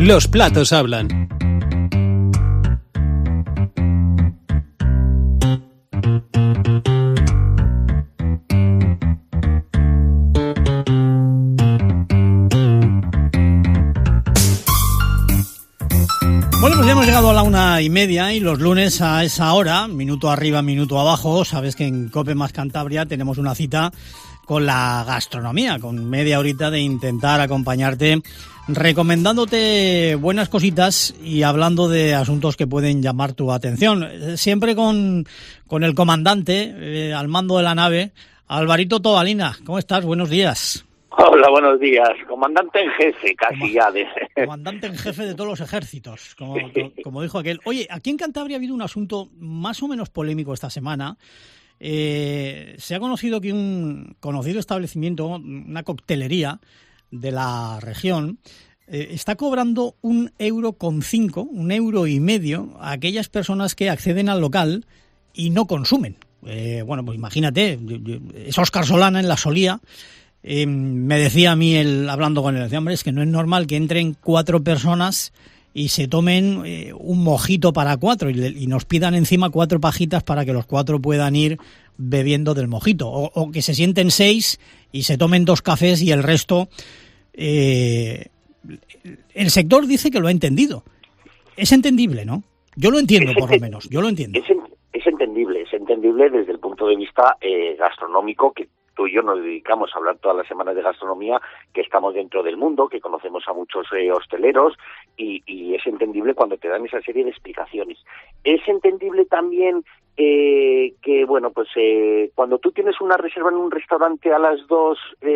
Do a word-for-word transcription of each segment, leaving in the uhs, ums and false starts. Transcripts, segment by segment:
Los platos hablan. Bueno, pues ya hemos llegado a la una y media y los lunes a esa hora, minuto arriba, minuto abajo, sabes que en COPE más Cantabria tenemos una cita con la gastronomía, con media horita de intentar acompañarte, recomendándote buenas cositas y hablando de asuntos que pueden llamar tu atención. Siempre con, con el comandante eh, al mando de la nave, Alvarito Tobalina. ¿Cómo estás? Buenos días. Hola, buenos días. Comandante en jefe, casi Como, ya. De... Comandante en jefe de todos los ejércitos, como, como dijo aquel. Oye, aquí en Cantabria ha habido un asunto más o menos polémico esta semana. Eh, se ha conocido que un conocido establecimiento, una coctelería de la región, eh, está cobrando un euro con cinco, un euro y medio a aquellas personas que acceden al local y no consumen. Eh, bueno, pues imagínate, es Óscar Solana en la Solía. Eh, me decía a mí, el, hablando con él, decía, hombre, es que no es normal que entren cuatro personas y se tomen eh, un mojito para cuatro y, le, y nos pidan encima cuatro pajitas para que los cuatro puedan ir bebiendo del mojito. O, o que se sienten seis y se tomen dos cafés y el resto... Eh, el sector dice que lo ha entendido. Es entendible, ¿no? Yo lo entiendo, por lo menos. Yo lo entiendo. Es, es entendible, es entendible desde el punto de vista eh, gastronómico, que tú y yo nos dedicamos a hablar todas las semanas de gastronomía, que estamos dentro del mundo, que conocemos a muchos eh, hosteleros, y, y es entendible cuando te dan esa serie de explicaciones. Es entendible también eh, que, bueno, pues eh, cuando tú tienes una reserva en un restaurante a las dos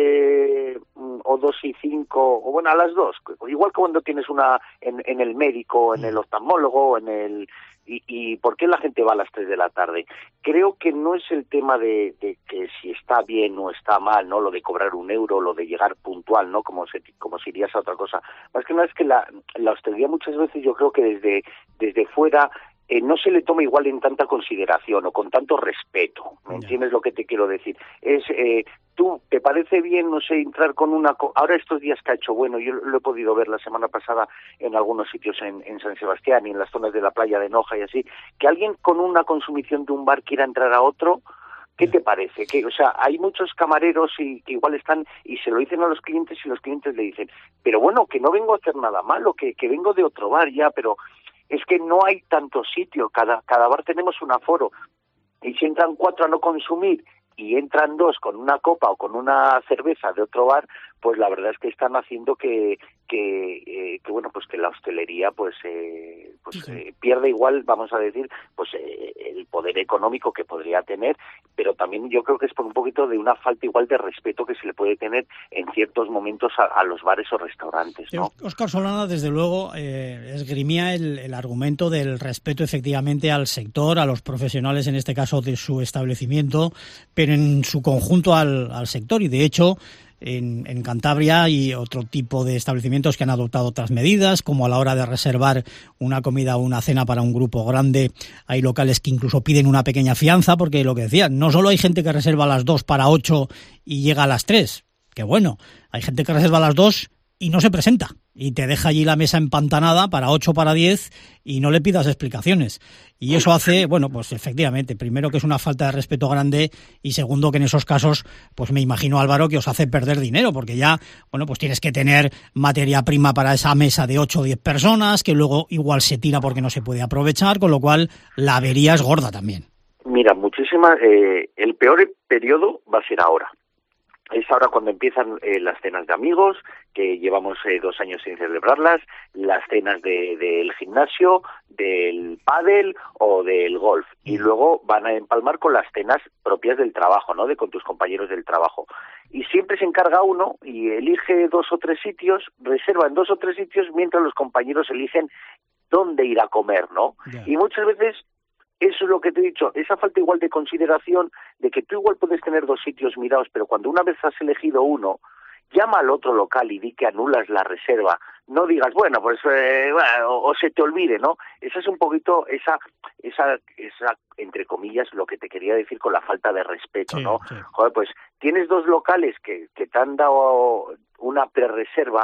eh, o dos y cinco, o bueno, a las dos, igual que cuando tienes una en, en el médico, en el oftalmólogo, en el... Y, y ¿por qué la gente va a las tres de la tarde? Creo que no es el tema de, de que si está bien o está mal, ¿no? Lo de cobrar un euro, lo de llegar puntual, ¿no? Como, se, como si irías a otra cosa. Más que nada es que la, la hostelería muchas veces yo creo que desde, desde fuera eh, no se le toma igual en tanta consideración o con tanto respeto. ¿Me entiendes lo que te quiero decir? Es... Eh, ¿Tú te parece bien, no sé, entrar con una... Co- Ahora estos días que ha hecho bueno, yo lo he podido ver la semana pasada en algunos sitios en, en San Sebastián y en las zonas de la playa de Noja y así, que alguien con una consumición de un bar quiera entrar a otro, ¿qué te parece? Que, o sea, hay muchos camareros y que igual están y se lo dicen a los clientes y los clientes le dicen, pero bueno, que no vengo a hacer nada malo, que, que vengo de otro bar ya, pero es que no hay tanto sitio, cada, cada bar tenemos un aforo, y si entran cuatro a no consumir y entran dos con una copa o con una cerveza de otro bar, pues la verdad es que están haciendo que que, eh, que bueno, pues que la hostelería pues eh, pues sí. eh, pierde igual, vamos a decir, pues eh, el poder económico que podría tener, pero también yo creo que es por un poquito de una falta igual de respeto que se le puede tener en ciertos momentos a, a los bares o restaurantes, ¿no? Sí, Óscar Solana, desde luego, eh, esgrimía el, el argumento del respeto efectivamente al sector, a los profesionales, en este caso de su establecimiento, pero en su conjunto al, al sector, y de hecho En, en Cantabria hay otro tipo de establecimientos que han adoptado otras medidas, como a la hora de reservar una comida o una cena para un grupo grande. Hay locales que incluso piden una pequeña fianza, porque lo que decía, no solo hay gente que reserva a las dos para ocho y llega a las tres, que bueno, hay gente que reserva a las dos y no se presenta, y te deja allí la mesa empantanada para ocho, para diez, y no le pidas explicaciones. Y eso hace, bueno, pues efectivamente, primero que es una falta de respeto grande, y segundo que en esos casos, pues me imagino, Álvaro, que os hace perder dinero, porque ya, bueno, pues tienes que tener materia prima para esa mesa de ocho o diez personas, que luego igual se tira porque no se puede aprovechar, con lo cual la avería es gorda también. Mira, muchísimas, eh, el peor periodo va a ser ahora. Es ahora cuando empiezan eh, las cenas de amigos, que llevamos eh, dos años sin celebrarlas, las cenas de, del gimnasio, del pádel o del golf. Y luego van a empalmar con las cenas propias del trabajo, ¿no? De con tus compañeros del trabajo. Y siempre se encarga uno y elige dos o tres sitios, reserva en dos o tres sitios, mientras los compañeros eligen dónde ir a comer, ¿no? Yeah. Y muchas veces... Eso es lo que te he dicho, esa falta igual de consideración de que tú igual puedes tener dos sitios mirados, pero cuando una vez has elegido uno, llama al otro local y di que anulas la reserva. No digas, bueno, pues, eh, bueno, o, o se te olvide, ¿no? Esa es un poquito, esa, esa, esa, entre comillas, lo que te quería decir con la falta de respeto, sí, ¿no? Sí. Joder, pues tienes dos locales que, que te han dado una prerreserva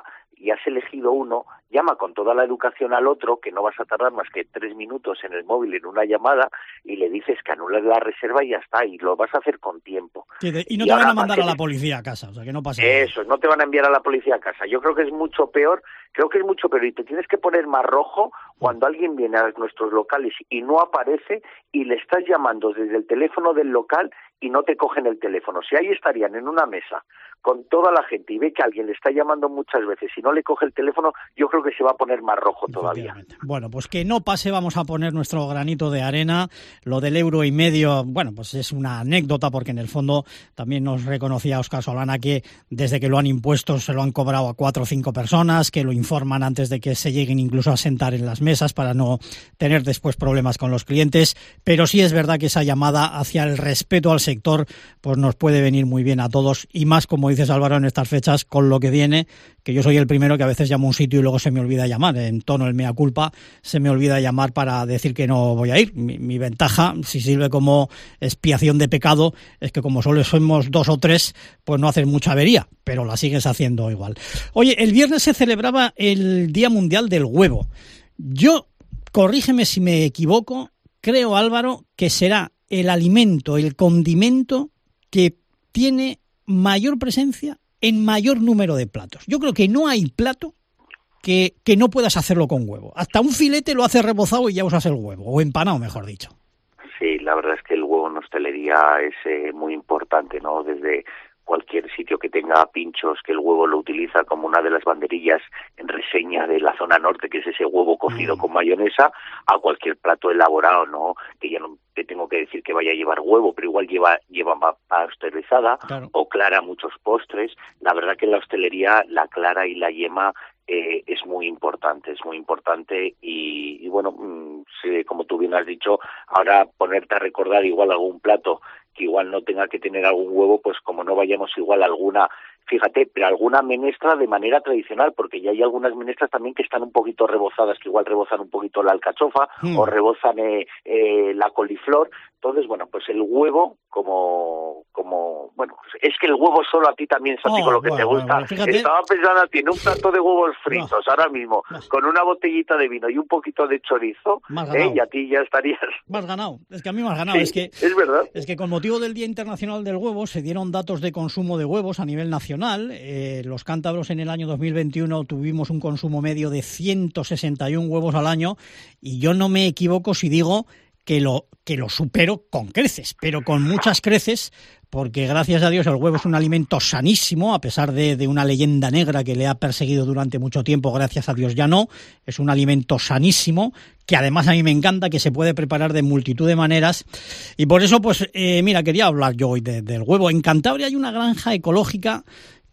y has elegido uno, llama con toda la educación al otro, que no vas a tardar más que tres minutos en el móvil en una llamada, y le dices que anules la reserva y ya está, y lo vas a hacer con tiempo. Sí, de, y no y te van a mandar a la policía a casa, o sea, que no pasa nada. Eso, no te van a enviar a la policía a casa. Yo creo que es mucho peor, creo que es mucho peor, y te tienes que poner más rojo cuando alguien viene a nuestros locales y no aparece, y le estás llamando desde el teléfono del local y no te cogen el teléfono. Si ahí estarían en una mesa con toda la gente y ve que alguien le está llamando muchas veces y no le coge el teléfono, yo creo que se va a poner más rojo todavía. Bueno, pues que no pase, vamos a poner nuestro granito de arena. Lo del euro y medio, bueno, pues es una anécdota, porque en el fondo también nos reconocía Óscar Solana que desde que lo han impuesto se lo han cobrado a cuatro o cinco personas, que lo informan antes de que se lleguen incluso a sentar en las mesas para no tener después problemas con los clientes. Pero sí es verdad que esa llamada hacia el respeto al sector pues nos puede venir muy bien a todos, y más, como dices, Álvaro, en estas fechas con lo que viene, que yo soy el primero que a veces llamo a un sitio y luego se me olvida llamar, en tono el mea culpa, se me olvida llamar para decir que no voy a ir. Mi, mi ventaja, si sirve como expiación de pecado, es que como solo somos dos o tres, pues no haces mucha avería, pero la sigues haciendo igual. Oye, el viernes se celebraba el Día Mundial del Huevo. Yo, corrígeme si me equivoco, creo, Álvaro, que será el alimento, el condimento que tiene mayor presencia en mayor número de platos. Yo creo que no hay plato que, que no puedas hacerlo con huevo. Hasta un filete lo haces rebozado y ya usas el huevo, o empanado, mejor dicho. Sí, la verdad es que el huevo en hostelería es eh, muy importante, ¿no? Desde cualquier sitio que tenga pinchos, que el huevo lo utiliza como una de las banderillas en reseña de la zona norte, que es ese huevo cocido mm. con mayonesa, a cualquier plato elaborado, ¿no? Que ya no te tengo que decir que vaya a llevar huevo, pero igual lleva lleva pasteurizada, claro, o clara, muchos postres. La verdad que en la hostelería la clara y la yema eh, es muy importante, es muy importante y, y bueno, mmm, sí, como tú bien has dicho, ahora ponerte a recordar igual algún plato que igual no tenga que tener algún huevo, pues como no vayamos igual a alguna, fíjate, pero alguna menestra de manera tradicional, porque ya hay algunas menestras también que están un poquito rebozadas, que igual rebozan un poquito la alcachofa mm. o rebozan eh, eh, la coliflor. Entonces, bueno, pues el huevo como, como, bueno, es que el huevo solo a ti también, Santi, oh, con lo que bueno, te gusta. Bueno, bueno, Estaba pensando a ti en un plato de huevos fritos, no. ahora mismo, no. con una botellita de vino y un poquito de chorizo, ¿eh? Y a ti ya estarías. Más ganado, es que a mí me has ganado. Sí, es que es verdad. Es que con motivo del Día Internacional del Huevo se dieron datos de consumo de huevos a nivel nacional. Eh, los cántabros en el año dos mil veintiuno tuvimos un consumo medio de ciento sesenta y uno huevos al año, y yo no me equivoco si digo que lo que lo supero con creces, pero con muchas creces, porque gracias a Dios el huevo es un alimento sanísimo, a pesar de, de una leyenda negra que le ha perseguido durante mucho tiempo. Gracias a Dios ya no, es un alimento sanísimo, que además a mí me encanta, que se puede preparar de multitud de maneras, y por eso, pues, eh, mira, quería hablar yo hoy de, del huevo. En Cantabria hay una granja ecológica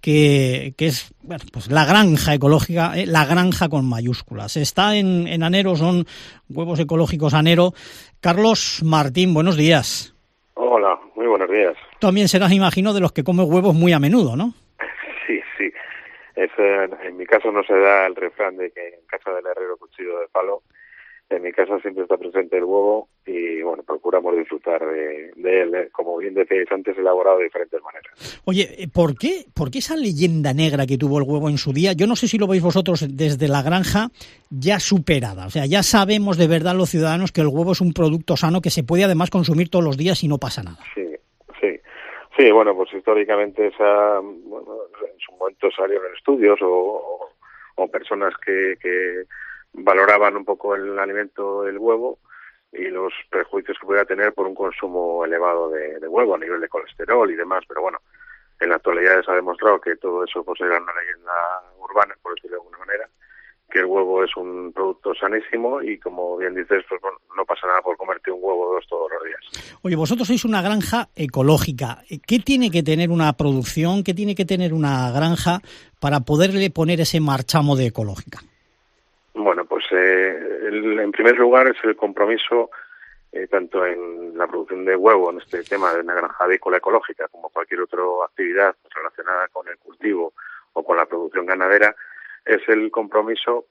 que, que es, bueno, pues la granja ecológica, eh, la granja con mayúsculas. Está en, en Anero, son huevos ecológicos Anero. Carlos Martín, buenos días. Hola, muy buenos días. También serás, imagino, de los que come huevos muy a menudo, ¿no? Sí, sí. Es, en mi caso no se da el refrán de que en casa del herrero cuchillo de palo. En mi casa siempre está presente el huevo y, bueno, procuramos disfrutar de, de él, como bien decíais antes, elaborado de diferentes maneras. Oye, ¿por qué, ¿por qué esa leyenda negra que tuvo el huevo en su día? Yo no sé si lo veis vosotros desde la granja ya superada. O sea, ya sabemos de verdad los ciudadanos que el huevo es un producto sano que se puede además consumir todos los días y no pasa nada. Sí, sí. Sí, bueno, pues históricamente esa, bueno, en su momento salieron estudios o, o, o personas que... que valoraban un poco el alimento del huevo y los prejuicios que pudiera tener por un consumo elevado de, de huevo a nivel de colesterol y demás, pero bueno, en la actualidad se ha demostrado que todo eso pues era una leyenda urbana, por decirlo de alguna manera, que el huevo es un producto sanísimo y, como bien dices, pues bueno, no pasa nada por comerte un huevo dos todos los días. Oye, vosotros sois una granja ecológica. ¿Qué tiene que tener una producción, qué tiene que tener una granja para poderle poner ese marchamo de ecológica? Bueno, pues eh, el, en primer lugar es el compromiso eh, tanto en la producción de huevo, en este tema de una granja avícola ecológica, como cualquier otra actividad relacionada con el cultivo o con la producción ganadera, es el compromiso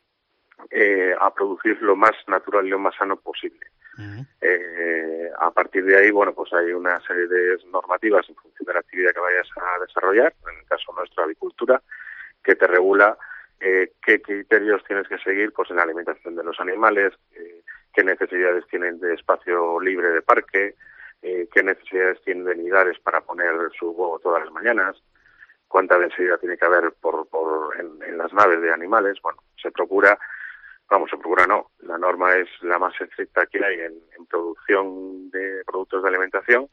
eh, a producir lo más natural y lo más sano posible. Uh-huh. Eh, a partir de ahí, bueno, pues hay una serie de normativas en función de la actividad que vayas a desarrollar, en el caso nuestro, avicultura, que te regula eh, qué criterios tienes que seguir pues en la alimentación de los animales, eh, qué necesidades tienen de espacio libre de parque, eh, qué necesidades tienen de nidales para poner su huevo todas las mañanas, cuánta densidad tiene que haber por, por en, en las naves de animales. Bueno, se procura, vamos, se procura no, la norma es la más estricta que hay en, en producción de productos de alimentación,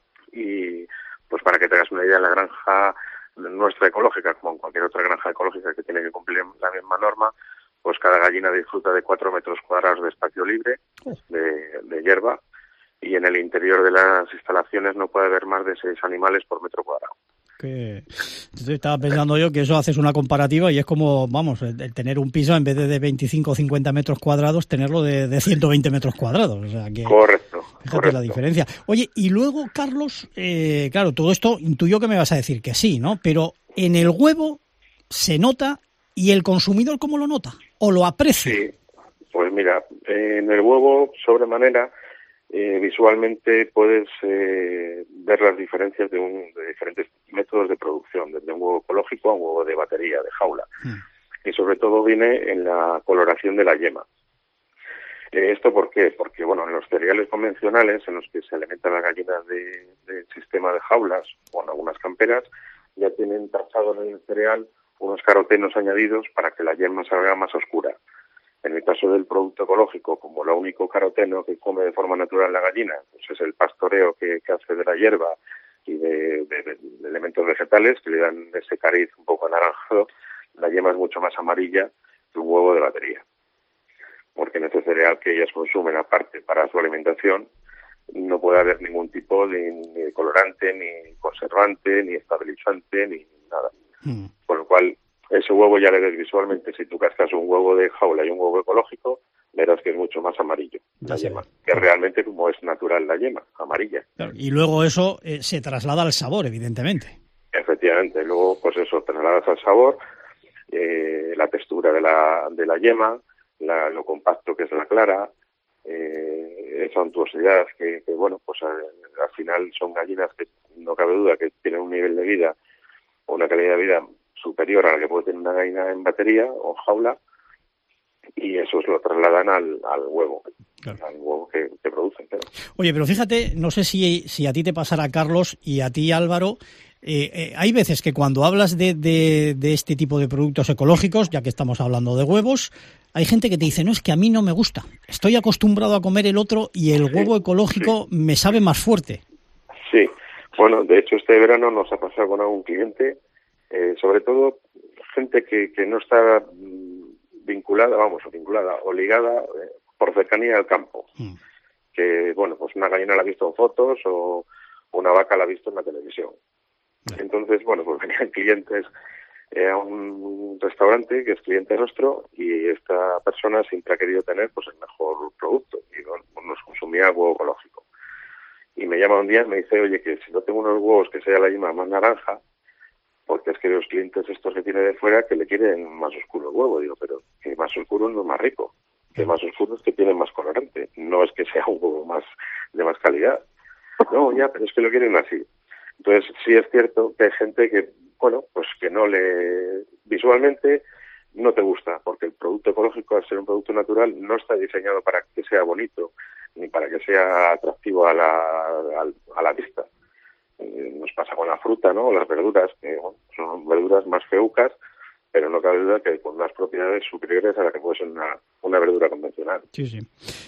y pues para que tengas una idea, la granja nuestra ecológica, como en cualquier otra granja ecológica que tiene que cumplir la misma norma, pues cada gallina disfruta de cuatro metros cuadrados de espacio libre, de, de hierba, y en el interior de las instalaciones no puede haber más de seis animales por metro cuadrado. Que entonces estaba pensando yo que eso haces una comparativa y es como, vamos, el, el tener un piso en vez de de veinticinco o cincuenta metros cuadrados, tenerlo de, de ciento veinte metros cuadrados. O sea que, correcto. Fíjate correcto. la diferencia. Oye, y luego, Carlos, eh, claro, todo esto intuyo que me vas a decir que sí, ¿no? Pero en el huevo se nota, ¿y el consumidor cómo lo nota? ¿O lo aprecia? Sí, pues mira, eh, en el huevo, sobremanera, eh, visualmente puedes eh, ver las diferencias de, un, de diferentes métodos de producción, desde un huevo ecológico a un huevo de batería, de jaula. Mm. Y sobre todo viene en la coloración de la yema. Eh, ¿Esto por qué? Porque, bueno, en los cereales convencionales, en los que se alimentan las gallinas del de sistema de jaulas, o en algunas camperas, ya tienen tachado en el cereal unos carotenos añadidos para que la yema salga más oscura. En el caso del producto ecológico, como lo único caroteno que come de forma natural la gallina, pues es el pastoreo que, que hace de la hierba y de, de, de elementos vegetales que le dan ese cariz un poco anaranjado, la yema es mucho más amarilla que un huevo de batería. Porque en ese cereal que ellas consumen aparte para su alimentación, no puede haber ningún tipo de, ni de colorante, ni conservante, ni estabilizante, ni nada. Mm. Con lo cual, ese huevo ya le ves visualmente. Si tú cascas un huevo de jaula y un huevo ecológico, verás que es mucho más amarillo la yema, ve. que realmente como es natural la yema, amarilla. Claro, y luego eso eh, se traslada al sabor, evidentemente. Efectivamente, luego pues eso, trasladas al sabor, eh, la textura de la, de la yema, la, lo compacto que es la clara, eh, esa untuosidad que, que bueno, pues al, al final son gallinas que no cabe duda que tienen un nivel de vida o una calidad de vida superior a la que puede tener una gallina en batería o jaula, y eso lo trasladan al, al huevo, claro. al huevo que, que producen. Claro. Oye, pero fíjate, no sé si, si a ti te pasará, Carlos, y a ti, Álvaro, eh, eh, hay veces que cuando hablas de, de, de este tipo de productos ecológicos, ya que estamos hablando de huevos, hay gente que te dice, no, es que a mí no me gusta, estoy acostumbrado a comer el otro y el sí, huevo ecológico sí. me sabe más fuerte. Sí, bueno, de hecho este verano nos ha pasado con algún cliente, eh, sobre todo gente que, que no está vinculada, vamos, vinculada o ligada eh, por cercanía al campo. Mm. Que, bueno, pues una gallina la ha visto en fotos o una vaca la ha visto en la televisión. Mm. Entonces, bueno, pues venían clientes eh, a un restaurante que es cliente nuestro y esta persona siempre ha querido tener pues el mejor producto y bueno, pues nos consumía huevo ecológico. Y me llama un día y me dice, oye, que si no tengo unos huevos que sea la yema más naranja, porque es que los clientes estos que tiene de fuera que le quieren más oscuro el huevo. Digo, pero que más oscuro no es más rico, que más oscuro es que tiene más colorante, no es que sea un huevo más de más calidad. No, ya, pero es que lo quieren así. Entonces sí es cierto que hay gente que, bueno, pues que no le, visualmente no te gusta, porque el producto ecológico, al ser un producto natural, no está diseñado para que sea bonito, ni para que sea atractivo a la, a, a la vista. Nos pasa con la fruta, ¿no? O las verduras, que bueno, son verduras más feucas, pero no cabe duda que con unas propiedades superiores a las que puede ser una, una verdura convencional. Sí, sí.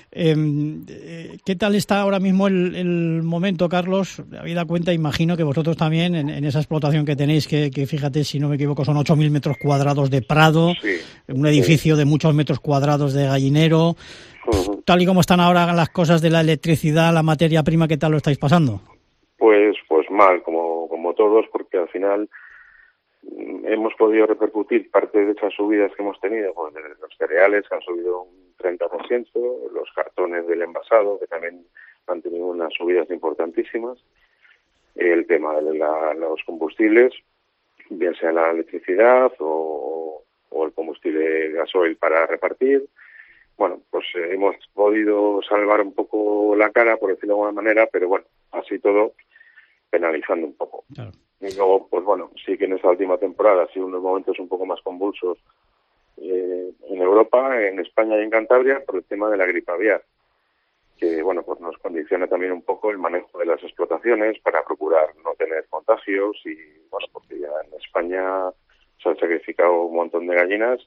Eh, ¿Qué tal está ahora mismo el, el momento, Carlos? Habida cuenta, imagino que vosotros también, en, en esa explotación que tenéis, que, que fíjate, si no me equivoco, son ocho mil metros cuadrados de prado, sí, un edificio sí. de muchos metros cuadrados de gallinero. Uh-huh. Tal y como están ahora las cosas de la electricidad, la materia prima, ¿qué tal lo estáis pasando? Pues pues mal, como como todos, porque al final hemos podido repercutir parte de esas subidas que hemos tenido, pues desde los cereales que han subido un treinta por ciento, los cartones del envasado que también han tenido unas subidas importantísimas, el tema de la, los combustibles, bien sea la electricidad o, o el combustible gasoil para repartir. Bueno, pues eh, hemos podido salvar un poco la cara, por decirlo de alguna manera, pero bueno, así todo penalizando un poco. Claro. Y luego, pues bueno, sí que en esta última temporada ha sido unos momentos un poco más convulsos eh, en Europa, en España y en Cantabria, por el tema de la gripe aviar, que bueno, pues nos condiciona también un poco el manejo de las explotaciones para procurar no tener contagios y bueno, porque ya en España se han sacrificado un montón de gallinas,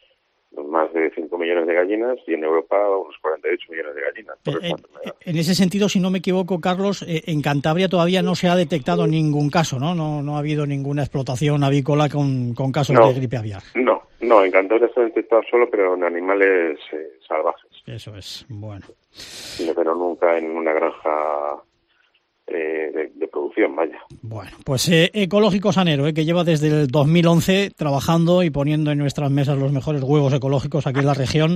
más de cinco millones de gallinas, y en Europa unos cuarenta y ocho millones de gallinas. Por eh, eh, en ese sentido, si no me equivoco, Carlos, eh, en Cantabria todavía no se ha detectado ningún caso, ¿no? No, no ha habido ninguna explotación avícola con, con casos no, de gripe aviar. No, no, en Cantabria se ha detectado solo, pero en animales eh, salvajes. Eso es, bueno. Pero nunca en una granja eh, de, de producción, vaya. Bueno, pues eh, Ecológico Sanero, eh, que lleva desde el dos mil once trabajando y poniendo en nuestras mesas los mejores huevos ecológicos aquí en la región.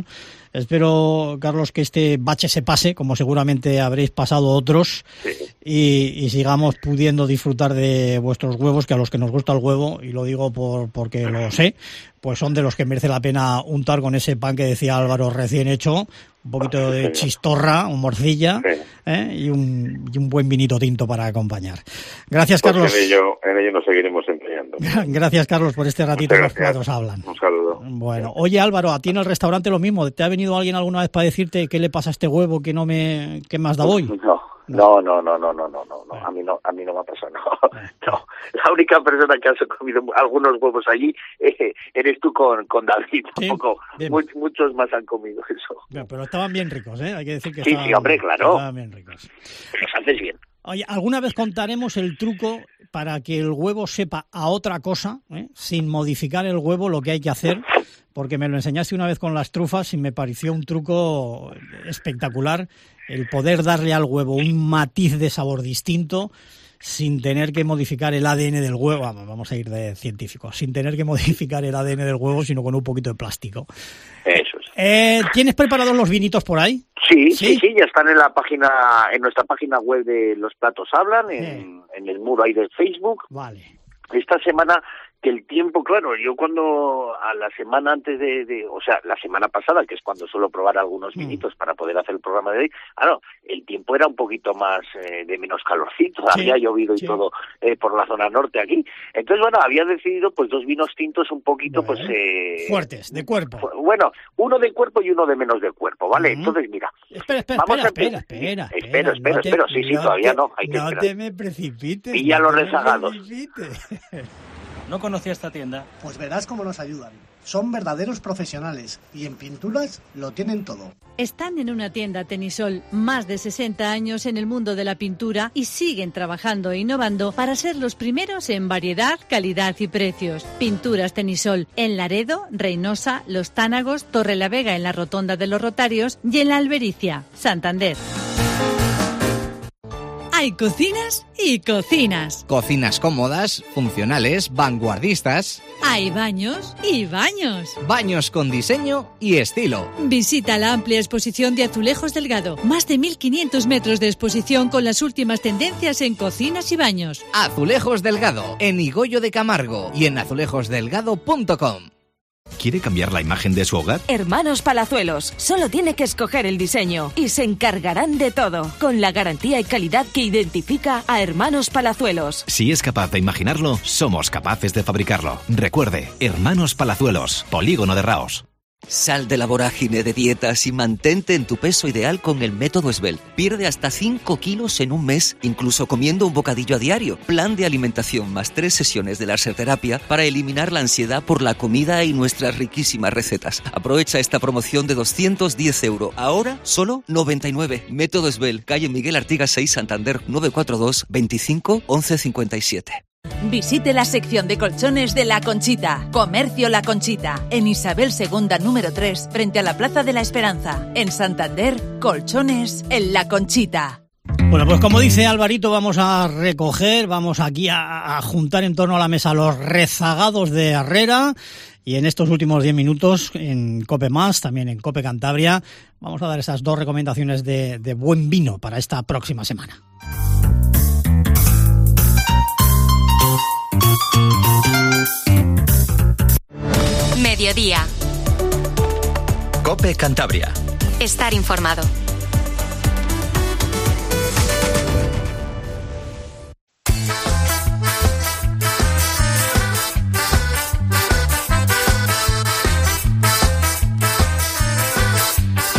Espero, Carlos, que este bache se pase, como seguramente habréis pasado otros, sí. y, y sigamos pudiendo disfrutar de vuestros huevos, que a los que nos gusta el huevo, y lo digo por porque lo sé, pues son de los que merece la pena untar con ese pan que decía Álvaro recién hecho, un poquito de chistorra, un morcilla, sí. ¿eh? y, un, y un buen vinito tinto para acompañar. Gracias, pues Carlos. En ello, en ello nos seguiremos empeñando. Gracias, Carlos, por este ratito que los cuatro hablan. Un saludo. Bueno, oye, Álvaro, a ti en el restaurante lo mismo. ¿Te ha venido alguien alguna vez para decirte qué le pasa a este huevo que no me, qué más da hoy? No. No, no, no, no, no, no, no, no, a mí no, a mí no me ha pasado, no, no. La única persona que has comido algunos huevos allí eh, eres tú con, con David, sí, tampoco, Much, muchos más han comido eso. Bien, pero estaban bien ricos, ¿eh? Hay que decir que sí, estaban, sí, hombre, claro. estaban bien ricos. Los haces bien. Oye, alguna vez contaremos el truco para que el huevo sepa a otra cosa, ¿eh? sin modificar el huevo, lo que hay que hacer, porque me lo enseñaste una vez con las trufas y me pareció un truco espectacular, el poder darle al huevo un matiz de sabor distinto sin tener que modificar el A D N del huevo. Vamos a ir de científicos, sin tener que modificar el A D N del huevo, sino con un poquito de plástico. Eso es. Eh, ¿Tienes preparados los vinitos por ahí? Sí, sí, sí, sí, ya están en la página, en nuestra página web de Los Platos Hablan, en, eh. en el muro ahí del Facebook. Vale. Esta semana, que el tiempo, claro, yo cuando a la semana antes de, de, o sea, la semana pasada, que es cuando suelo probar algunos vinitos mm. para poder hacer el programa de hoy, claro, el tiempo era un poquito más, eh, de menos calorcito, sí, había llovido y sí. todo eh, por la zona norte aquí. Entonces, bueno, había decidido pues dos vinos tintos un poquito, bueno, pues... Eh, fuertes, de cuerpo. Fu- bueno, uno de cuerpo y uno de menos de cuerpo, ¿vale? Mm. Entonces, mira... Espera, espera, vamos espera, a... espera, espera. Espero, espero, no te, espero, sí, sí, no todavía te, no, hay que no esperar. te me precipites. Pilla no los te rezagados. No conocía esta tienda. Pues verás cómo nos ayudan. Son verdaderos profesionales y en pinturas lo tienen todo. Están en una tienda Tenisol, más de sesenta años en el mundo de la pintura y siguen trabajando e innovando para ser los primeros en variedad, calidad y precios. Pinturas Tenisol en Laredo, Reynosa, Los Tánagos, Torrelavega en la Rotonda de los Rotarios y en La Albericia, Santander. Hay cocinas y cocinas. Cocinas cómodas, funcionales, vanguardistas. Hay baños y baños. Baños con diseño y estilo. Visita la amplia exposición de Azulejos Delgado. Más de mil quinientos metros de exposición con las últimas tendencias en cocinas y baños. Azulejos Delgado, en Higoyo de Camargo y en azulejos delgado punto com. ¿Quiere cambiar la imagen de su hogar? Hermanos Palazuelos. Solo tiene que escoger el diseño y se encargarán de todo, con la garantía y calidad que identifica a Hermanos Palazuelos. Si es capaz de imaginarlo, somos capaces de fabricarlo. Recuerde, Hermanos Palazuelos, Polígono de Raos. Sal de la vorágine de dietas y mantente en tu peso ideal con el método Svelte. Pierde hasta cinco kilos en un mes, incluso comiendo un bocadillo a diario. Plan de alimentación más tres sesiones de laserterapia para eliminar la ansiedad por la comida y nuestras riquísimas recetas. Aprovecha esta promoción de doscientos diez euros. Ahora, solo noventa y nueve. Método Svelte, calle Miguel Artigas seis, Santander, nueve cuatro dos, veinticinco, once cincuenta y siete. Visite la sección de colchones de La Conchita. Comercio La Conchita. En Isabel segunda número tres, frente a la Plaza de la Esperanza. En Santander, colchones en La Conchita. Bueno, pues como dice Alvarito, vamos a recoger, vamos aquí a, a juntar en torno a la mesa los rezagados de Herrera. Y en estos últimos diez minutos, en COPE Más, también en COPE Cantabria, vamos a dar esas dos recomendaciones de, de buen vino para esta próxima semana. Mediodía. COPE Cantabria. Estar informado.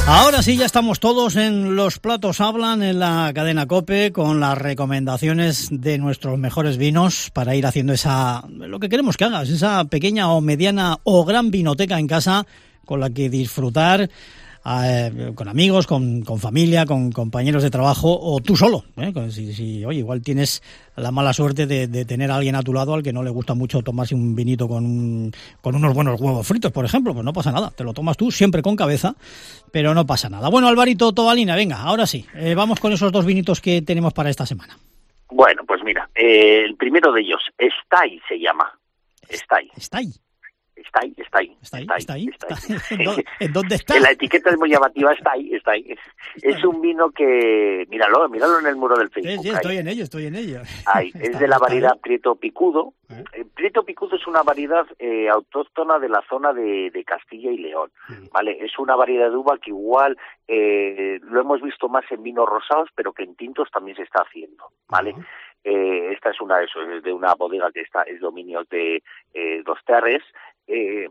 Ahora sí, ya estamos todos en Los Platos Hablan, en la cadena COPE, con las recomendaciones de nuestros mejores vinos para ir haciendo esa, lo que queremos que hagas, esa pequeña o mediana o gran vinoteca en casa con la que disfrutar eh, con amigos, con, con familia, con compañeros de trabajo o tú solo. ¿eh? Si, si, oye, igual tienes la mala suerte de, de tener a alguien a tu lado al que no le gusta mucho tomarse un vinito con, un, con unos buenos huevos fritos, por ejemplo, pues no pasa nada, te lo tomas tú siempre con cabeza, pero no pasa nada. Bueno, Alvarito Tobalina, venga, ahora sí, eh, vamos con esos dos vinitos que tenemos para esta semana. Bueno, pues mira, eh, el primero de ellos, Stay se llama. Stay. Stay. Está ahí, está ahí. Está ahí, está ahí. Está ahí. Está ahí. ¿En, ¿En dónde está? La etiqueta es muy llamativa, está ahí, está ahí. Está es ahí. Un vino que, míralo, míralo en el muro del Facebook. Sí, sí, estoy ahí. en ello, estoy en ello. Ahí, es de la variedad ahí. Prieto Picudo. ¿Eh? Prieto Picudo es una variedad eh, autóctona de la zona de, de Castilla y León, sí. ¿Vale? Es una variedad de uva que igual eh, lo hemos visto más en vinos rosados, pero que en tintos también se está haciendo, ¿vale? Uh-huh. Eh, esta es una de eso, es de una bodega que está es dominio de eh, Dos Terres. Eh,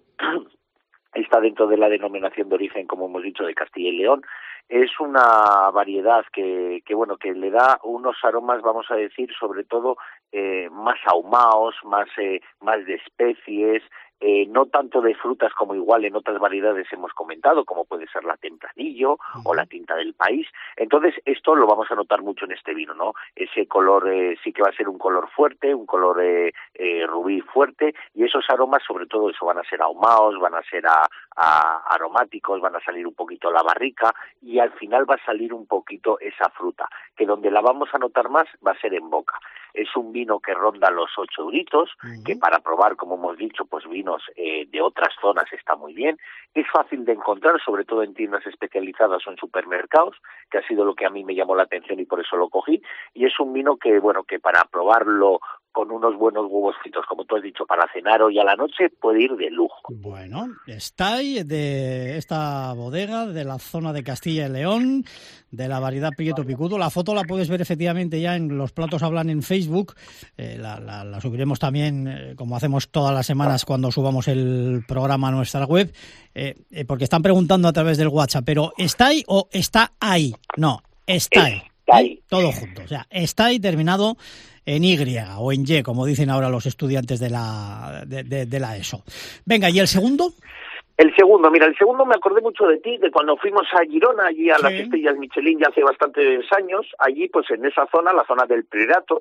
está dentro de la denominación de origen, como hemos dicho, de Castilla y León. Es una variedad que, que bueno, que le da unos aromas, vamos a decir, sobre todo eh, más ahumados, más eh, más de especies, eh, no tanto de frutas como igual en otras variedades hemos comentado, como puede ser la Tempranillo uh-huh. o la Tinta del País. Entonces, esto lo vamos a notar mucho en este vino, ¿no? Ese color eh, sí que va a ser un color fuerte, un color eh, eh, rubí fuerte, y esos aromas, sobre todo eso, van a ser ahumados, van a ser a, a aromáticos, van a salir un poquito la barrica, y al final va a salir un poquito esa fruta, que donde la vamos a notar más va a ser en boca. Es un vino que ronda los ocho euritos, uh-huh. que para probar, como hemos dicho, pues vinos eh, de otras zonas está muy bien. Es fácil de encontrar, sobre todo en tiendas especializadas o en supermercados, que ha sido lo que a mí me llamó la atención y por eso lo cogí. Y es un vino que, bueno, que para probarlo con unos buenos huevos fritos, como tú has dicho, para cenar hoy a la noche, puede ir de lujo. Bueno, está ahí de esta bodega de la zona de Castilla y León, de la variedad Prieto Picudo. La foto la puedes ver efectivamente ya en Los Platos Hablan en Facebook. Eh, la, la, la subiremos también, eh, como hacemos todas las semanas cuando subamos el programa a nuestra web, eh, eh, porque están preguntando a través del WhatsApp, pero ¿está ahí o está ahí? No, está ahí. Está ahí. ¿eh? Todo junto. O sea, está ahí terminado en Y o en Y, como dicen ahora los estudiantes de la de, de, de la ESO. Venga, ¿y el segundo? El segundo, mira, el segundo me acordé mucho de ti, de cuando fuimos a Girona, allí a sí. las Estrellas Michelin ya hace bastantes años, allí pues en esa zona, la zona del Priorato.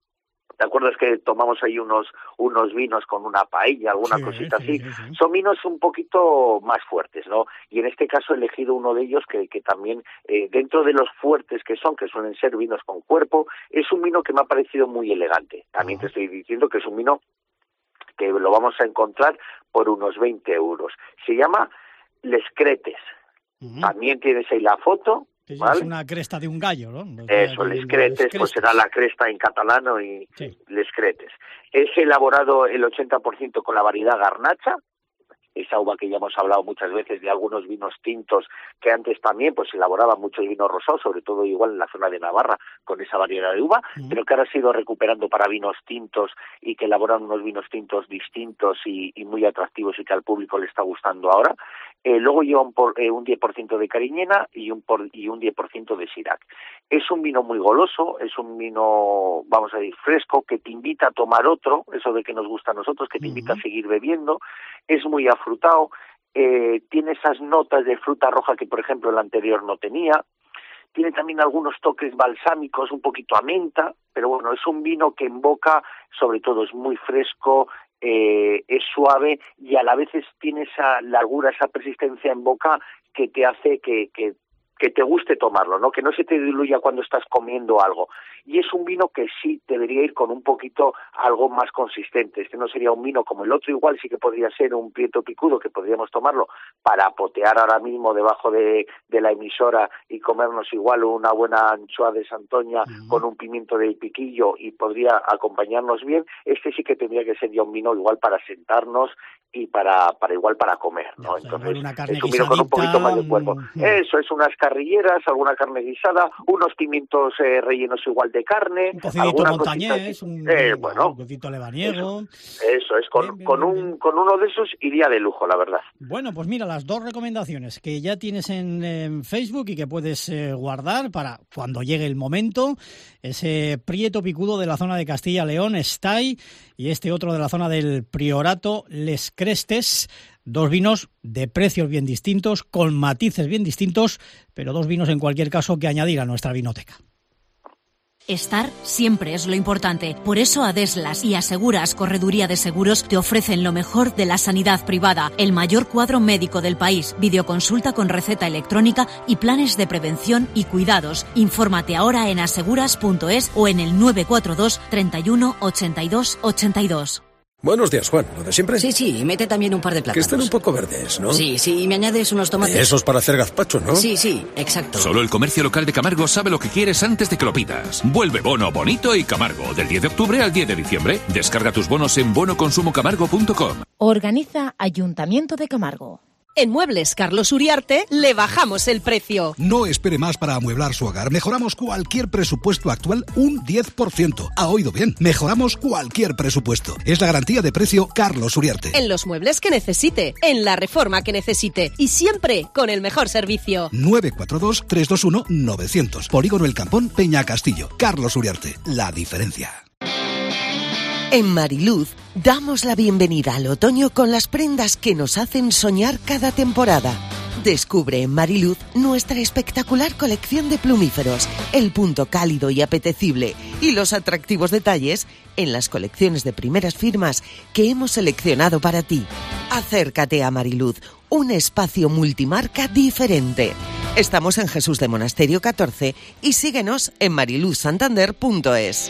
¿Te acuerdas que tomamos ahí unos unos vinos con una paella, alguna sí, cosita sí, así? Sí, sí. Son vinos un poquito más fuertes, ¿no? Y en este caso he elegido uno de ellos que, que también, eh, dentro de los fuertes que son, que suelen ser vinos con cuerpo, es un vino que me ha parecido muy elegante. También uh-huh. te estoy diciendo que es un vino que lo vamos a encontrar por unos veinte euros. Se llama Les Cretes. Uh-huh. También tienes ahí la foto. Sí, ¿vale? Es una cresta de un gallo, ¿no? Eso, Les Cretes, pues será la cresta en catalano y sí. Les Cretes. Es elaborado el ochenta por ciento con la variedad Garnacha, esa uva que ya hemos hablado muchas veces de algunos vinos tintos que antes también pues elaboraban muchos vinos rosados, sobre todo igual en la zona de Navarra con esa variedad de uva, uh-huh. pero que ahora se ha ido recuperando para vinos tintos y que elaboran unos vinos tintos distintos y, y muy atractivos y que al público le está gustando ahora. Eh, luego lleva un, por, eh, un diez por ciento de Cariñena y un, por, y un diez por ciento de Sirac. Es un vino muy goloso, es un vino, vamos a decir, fresco, que te invita a tomar otro, eso de que nos gusta a nosotros, que te uh-huh. invita a seguir bebiendo. Es muy afrutado, eh, tiene esas notas de fruta roja que, por ejemplo, el anterior no tenía. Tiene también algunos toques balsámicos, un poquito a menta, pero bueno, es un vino que en boca, sobre todo, es muy fresco, eh, es suave y a la vez tiene esa largura, esa persistencia en boca que te hace que, que, que te guste tomarlo, ¿no? Que no se te diluya cuando estás comiendo algo. Y es un vino que sí debería ir con un poquito algo más consistente. Este no sería un vino como el otro, igual sí que podría ser un Prieto Picudo, que podríamos tomarlo para potear ahora mismo debajo de, de la emisora y comernos igual una buena anchoa de Santoña uh-huh. con un pimiento de piquillo y podría acompañarnos bien. Este sí que tendría que ser ya un vino igual para sentarnos y para, para igual para comer, ¿no? Entonces, es un vino con un poquito más de cuerpo. Uh-huh. Eso, es unas carnes parrilleras, alguna carne guisada, unos pimientos eh, rellenos igual de carne, un cocidito montañés, un, eh, bueno, un cocito lebaniego. Eso, eso es, con, bien, bien, con, un, con uno de esos iría de lujo, la verdad. Bueno, pues mira, las dos recomendaciones que ya tienes en, en Facebook y que puedes eh, guardar para cuando llegue el momento, ese Prieto Picudo de la zona de Castilla-León, Stay, y este otro de la zona del Priorato, Les Crestes. Dos vinos de precios bien distintos, con matices bien distintos, pero dos vinos en cualquier caso que añadir a nuestra vinoteca. Estar siempre es lo importante. Por eso Adeslas y Aseguras Correduría de Seguros te ofrecen lo mejor de la sanidad privada, el mayor cuadro médico del país, videoconsulta con receta electrónica y planes de prevención y cuidados. Infórmate ahora en aseguras punto es o en el nueve cuatro dos, treinta y uno, ochenta y dos, ochenta y dos. Buenos días, Juan. ¿Lo de siempre? Sí, sí, y mete también un par de plátanos. Que estén un poco verdes, ¿no? Sí, sí, y me añades unos tomates. Esos para hacer gazpacho, ¿no? Sí, sí, exacto. Solo el comercio local de Camargo sabe lo que quieres antes de que lo pidas. Vuelve bono bonito y Camargo. Del diez de octubre al diez de diciembre. Descarga tus bonos en bono consumo camargo punto com. Organiza Ayuntamiento de Camargo. En Muebles Carlos Uriarte le bajamos el precio. No espere más para amueblar su hogar. Mejoramos cualquier presupuesto actual un diez por ciento. ¿Ha oído bien? Mejoramos cualquier presupuesto. Es la garantía de precio Carlos Uriarte. En los muebles que necesite, en la reforma que necesite y siempre con el mejor servicio. nueve cuatro dos, tres dos uno, nueve cero cero. Polígono El Campón, Peña Castillo. Carlos Uriarte. La diferencia. En Mariluz damos la bienvenida al otoño con las prendas que nos hacen soñar cada temporada. Descubre en Mariluz nuestra espectacular colección de plumíferos, el punto cálido y apetecible y los atractivos detalles en las colecciones de primeras firmas que hemos seleccionado para ti. Acércate a Mariluz, un espacio multimarca diferente. Estamos en Jesús de Monasterio catorce y síguenos en mariluz santander punto es.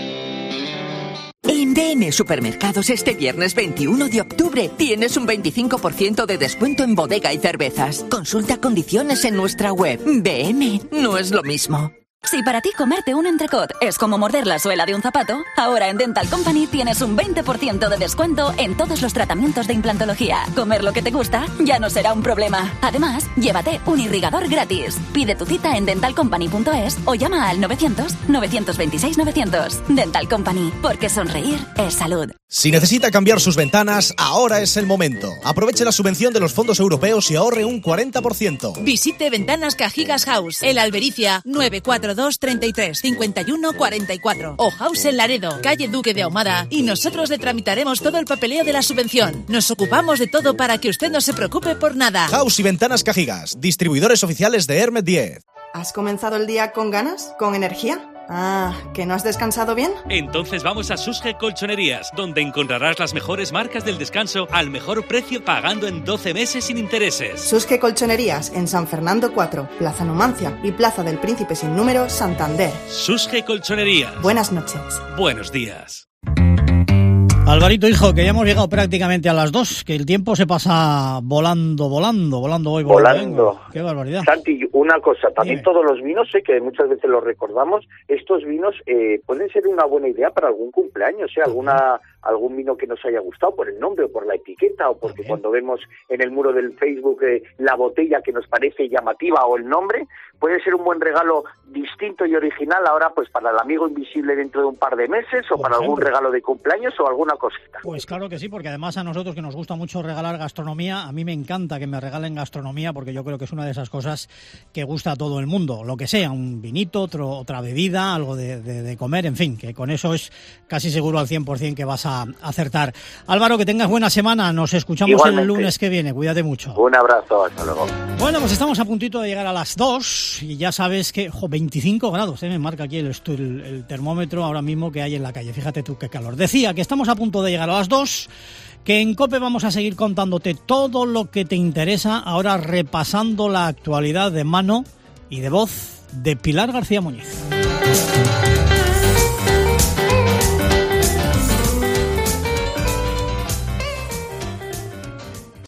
En D N Supermercados este viernes veintiuno de octubre tienes un veinticinco por ciento de descuento en bodega y cervezas. Consulta condiciones en nuestra web. D N no es lo mismo. Si para ti comerte un entrecot es como morder la suela de un zapato, ahora en Dental Company tienes un veinte por ciento de descuento en todos los tratamientos de implantología. Comer lo que te gusta ya no será un problema. Además, llévate un irrigador gratis. Pide tu cita en dental company punto es o llama al novecientos, novecientos veintiséis, novecientos. Dental Company, porque sonreír es salud. Si necesita cambiar sus ventanas, ahora es el momento. Aproveche la subvención de los fondos europeos y ahorre un cuarenta por ciento. Visite Ventanas Cajigas House, en Albericia, nueve cuatro dos, treinta y tres, cincuenta y uno, cuarenta y cuatro. O House en Laredo, calle Duque de Ahumada, y nosotros le tramitaremos todo el papeleo de la subvención. Nos ocupamos de todo para que usted no se preocupe por nada. House y Ventanas Cajigas, distribuidores oficiales de Hermet diez. ¿Has comenzado el día con ganas? ¿Con energía? Ah, ¿que no has descansado bien? Entonces vamos a Susge Colchonerías, donde encontrarás las mejores marcas del descanso al mejor precio pagando en doce meses sin intereses. Susge Colchonerías, en San Fernando cuatro, Plaza Numancia y Plaza del Príncipe sin número, Santander. Susge Colchonerías. Buenas noches. Buenos días. Alvarito, hijo, que ya hemos llegado prácticamente a las dos, que el tiempo se pasa volando, volando, volando hoy. Volando. volando. Qué barbaridad. Santi, una cosa, también Dime. todos los vinos, sé que muchas veces los recordamos, estos vinos eh, pueden ser una buena idea para algún cumpleaños, ¿eh? alguna algún vino que nos haya gustado por el nombre o por la etiqueta o porque cuando vemos en el muro del Facebook eh, la botella que nos parece llamativa o el nombre, puede ser un buen regalo distinto y original ahora pues para el amigo invisible dentro de un par de meses o por para ejemplo. algún regalo de cumpleaños o alguna cosita. Pues claro que sí, porque además a nosotros que nos gusta mucho regalar gastronomía, a mí me encanta que me regalen gastronomía porque yo creo que es una de esas cosas que gusta a todo el mundo, lo que sea, un vinito, otro, otra bebida, algo de, de, de comer, en fin, que con eso es casi seguro al cien por ciento que vas a acertar. Álvaro, que tengas buena semana, nos escuchamos Igualmente. El lunes que viene, cuídate mucho. Un abrazo, hasta luego. Bueno, pues estamos a puntito de llegar a las dos y ya sabes que, jo, veinticinco grados, ¿eh? Me marca aquí el, el, el termómetro ahora mismo que hay en la calle, fíjate tú qué calor. Decía que estamos a punto de llegar a las dos, que en COPE vamos a seguir contándote todo lo que te interesa, ahora repasando la actualidad de mano y de voz de Pilar García Muñiz.